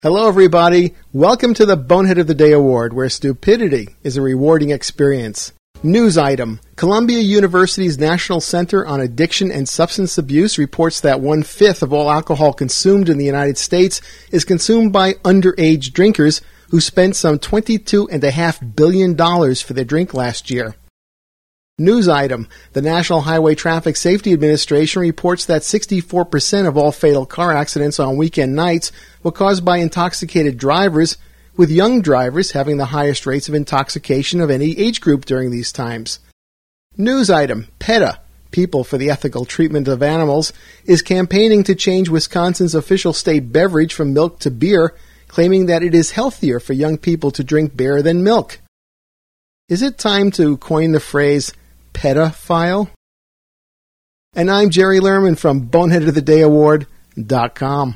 Hello, everybody. Welcome to the Bonehead of the Day Award, where stupidity is a rewarding experience. News item. Columbia University's National Center on Addiction and Substance Abuse reports that 1/5 of all alcohol consumed in the United States is consumed by underage drinkers who spent some $22.5 billion for their drink last year. News item. The National Highway Traffic Safety Administration reports that 64% of all fatal car accidents on weekend nights were caused by intoxicated drivers, with young drivers having the highest rates of intoxication of any age group during these times. News item. PETA, People for the Ethical Treatment of Animals, is campaigning to change Wisconsin's official state beverage from milk to beer, claiming that it is healthier for young people to drink beer than milk. Is it time to coin the phrase pedophile? And I'm Jerry Lerman from BoneheadOfTheDayAward.com.